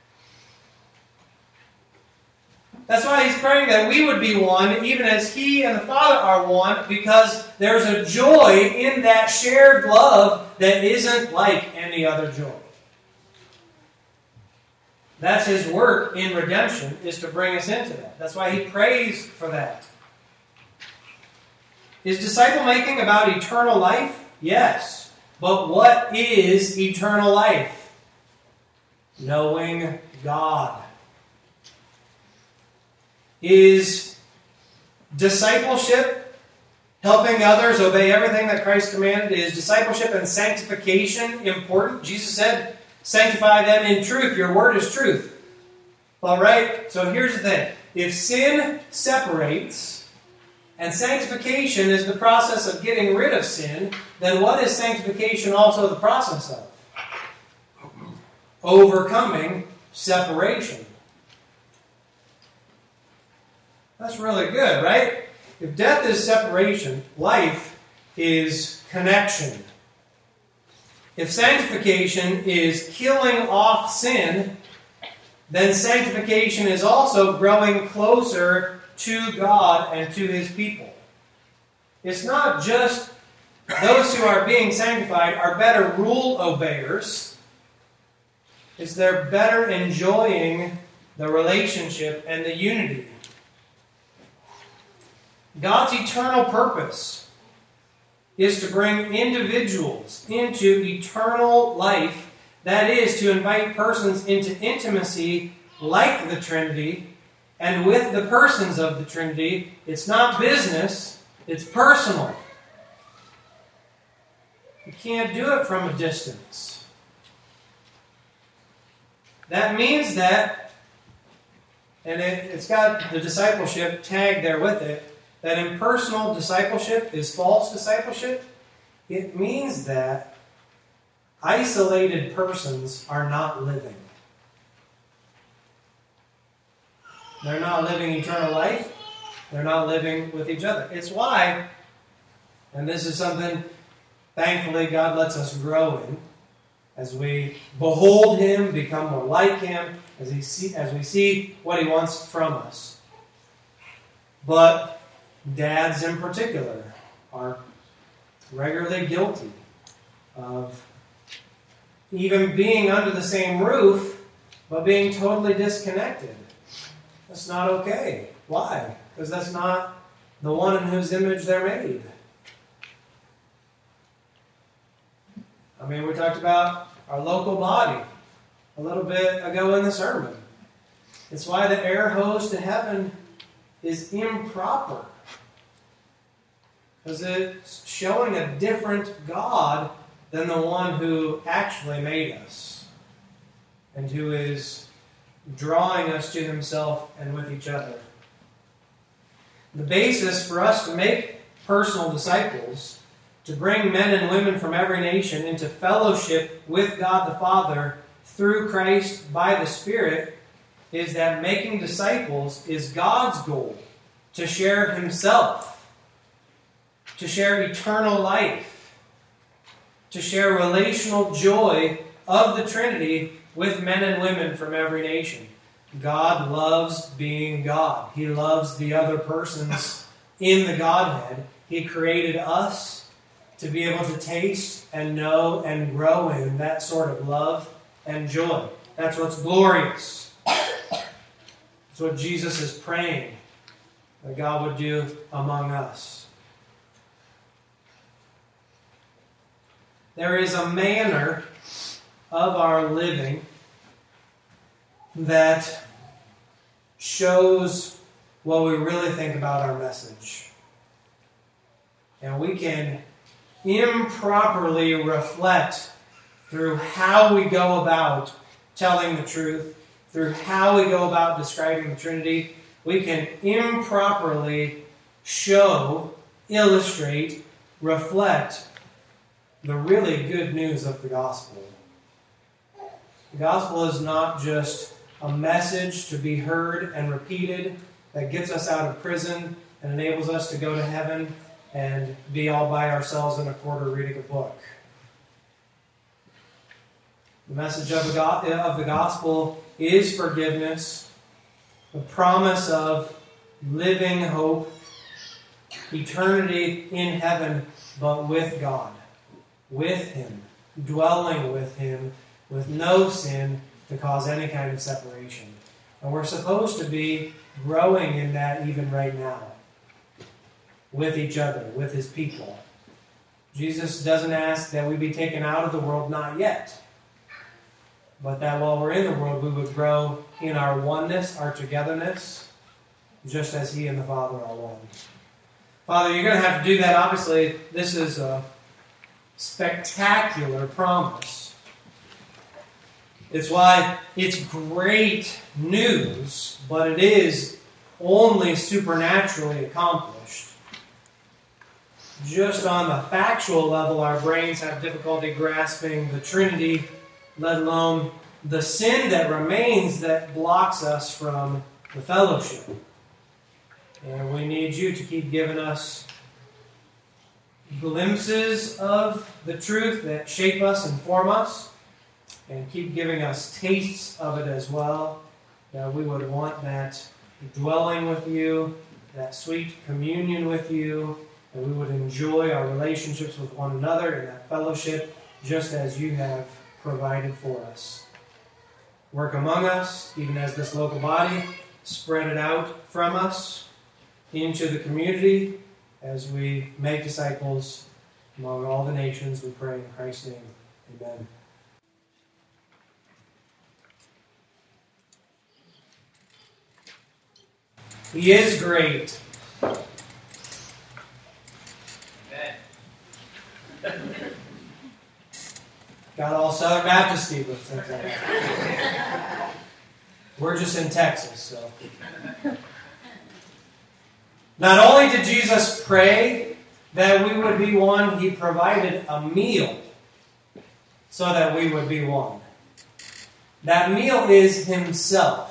That's why he's praying that we would be one, even as he and the Father are one, because there's a joy in that shared love that isn't like any other joy. That's his work in redemption, is to bring us into that. That's why he prays for that. Is disciple making about eternal life? Yes. But what is eternal life? Knowing God. Is discipleship helping others obey everything that Christ commanded? Is discipleship and sanctification important? Jesus said, sanctify them in truth. Your word is truth. All right? So here's the thing. If sin separates, and sanctification is the process of getting rid of sin, then what is sanctification also the process of? Overcoming separation. That's really good, right? If death is separation, life is connection. If sanctification is killing off sin, then sanctification is also growing closer to God and to his people. It's not just those who are being sanctified are better rule obeyers. It's they're better enjoying the relationship and the unity. God's eternal purpose is to bring individuals into eternal life. That is, to invite persons into intimacy like the Trinity and with the persons of the Trinity. It's not business, it's personal. You can't do it from a distance. That means that, and it's got the discipleship tag there with it, that impersonal discipleship is false discipleship. It means that isolated persons are not living. They're not living eternal life. They're not living with each other. It's why, and this is something, thankfully, God lets us grow in, as we behold him, become more like him, as we see what he wants from us. But dads in particular are regularly guilty of even being under the same roof, but being totally disconnected. That's not okay. Why? Because that's not the one in whose image they're made. I mean, we talked about our local body a little bit ago in the sermon. It's why the air hose to heaven is improper. Because it's showing a different God than the one who actually made us and who is drawing us to himself and with each other. The basis for us to make personal disciples, to bring men and women from every nation into fellowship with God the Father through Christ by the Spirit, is that making disciples is God's goal, to share himself, to share eternal life, to share relational joy of the Trinity with men and women from every nation. God loves being God. He loves the other persons in the Godhead. He created us to be able to taste and know and grow in that sort of love and joy. That's what's glorious. That's what Jesus is praying that God would do among us. There is a manner of our living that shows what we really think about our message. And we can improperly reflect through how we go about telling the truth, through how we go about describing the Trinity. We can improperly show, illustrate, reflect the really good news of the gospel. The gospel is not just a message to be heard and repeated that gets us out of prison and enables us to go to heaven and be all by ourselves in a corner reading a book. The message of the gospel is forgiveness, the promise of living hope, eternity in heaven, but with God, with Him, dwelling with Him, with no sin to cause any kind of separation. And we're supposed to be growing in that even right now, with each other, with His people. Jesus doesn't ask that we be taken out of the world, not yet, but that while we're in the world, we would grow in our oneness, our togetherness, just as He and the Father are one. Father, you're going to have to do that. Obviously, this is a spectacular promise. It's why it's great news, but it is only supernaturally accomplished. Just on the factual level, our brains have difficulty grasping the Trinity, let alone the sin that remains that blocks us from the fellowship. And we need you to keep giving us glimpses of the truth that shape us and form us, and keep giving us tastes of it as well, that we would want that dwelling with you, that sweet communion with you, that we would enjoy our relationships with one another in that fellowship, just as you have provided for us. Work among us, even as this local body, spread it out from us into the community as we make disciples among all the nations. We pray in Christ's name. Amen. He is great. Got all Southern Baptist people. We're just in Texas, so. Not only did Jesus pray that we would be one, He provided a meal so that we would be one. That meal is Himself.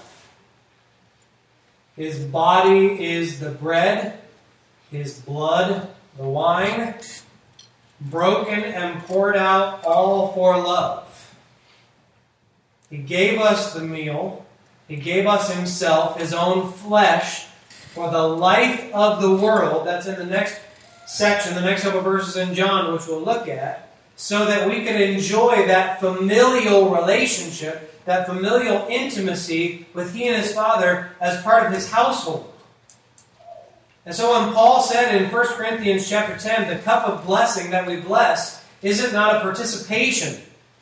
His body is the bread, His blood the wine, broken and poured out all for love. He gave us the meal. He gave us Himself, His own flesh, for the life of the world. That's in the next section, the next couple of verses in John, which we'll look at, so that we can enjoy that familial relationship, that familial intimacy with He and His Father as part of His household. And so when Paul said in 1 Corinthians chapter 10, the cup of blessing that we bless, is it not a participation,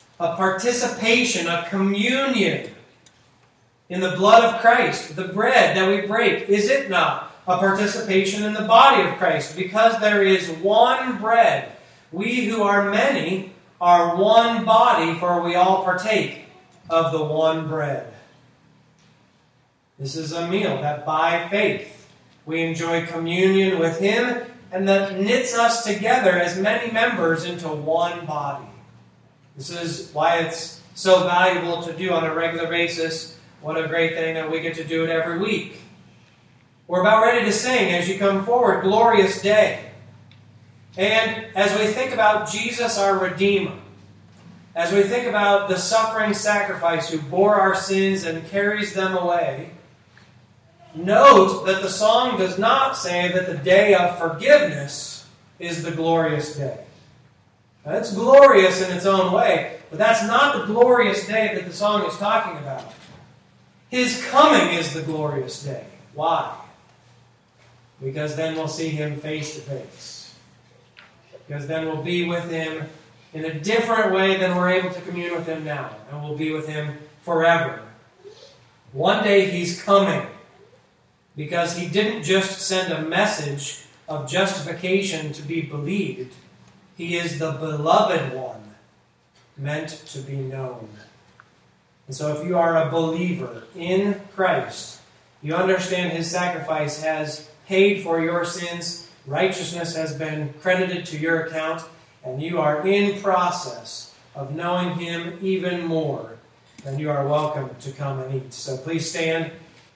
a communion in the blood of Christ? The bread that we break, is it not a participation in the body of Christ? Because there is one bread. We who are many are one body, for we all partake of the one bread. This is a meal that by faith we enjoy communion with Him, and that knits us together as many members into one body. This is why it's so valuable to do on a regular basis. What a great thing that we get to do it every week. We're about ready to sing as you come forward, Glorious Day. And as we think about Jesus our Redeemer, as we think about the suffering sacrifice who bore our sins and carries them away, note that the song does not say that the day of forgiveness is the glorious day. Now, it's glorious in its own way, but that's not the glorious day that the song is talking about. His coming is the glorious day. Why? Because then we'll see Him face to face. Because then we'll be with Him in a different way than we're able to commune with Him now. And we'll be with Him forever. One day He's coming. Because He didn't just send a message of justification to be believed. He is the beloved one, meant to be known. And so if you are a believer in Christ, you understand His sacrifice has paid for your sins, righteousness has been credited to your account, and you are in process of knowing Him even more, then you are welcome to come and eat. So please stand.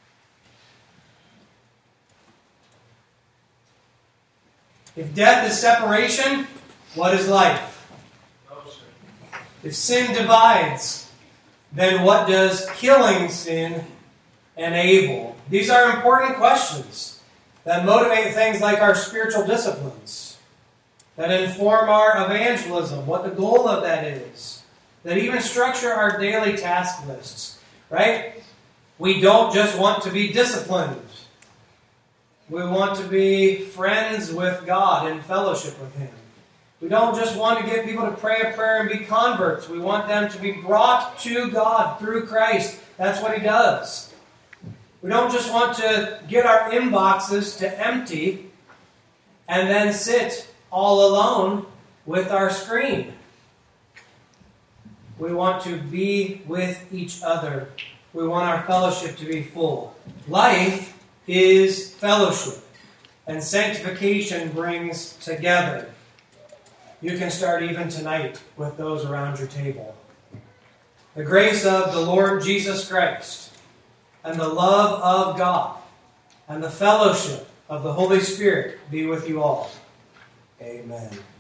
If death is separation, what is life? If sin divides, then what does killing sin enable? These are important questions that motivate things like our spiritual disciplines, that inform our evangelism, what the goal of that is, that even structure our daily task lists, right? We don't just want to be disciplined. We want to be friends with God in fellowship with Him. We don't just want to get people to pray a prayer and be converts. We want them to be brought to God through Christ. That's what He does. We don't just want to get our inboxes to empty and then sit all alone with our screen. We want to be with each other. We want our fellowship to be full. Life is fellowship, and sanctification brings together. You can start even tonight with those around your table. The grace of the Lord Jesus Christ, and the love of God, and the fellowship of the Holy Spirit be with you all. Amen.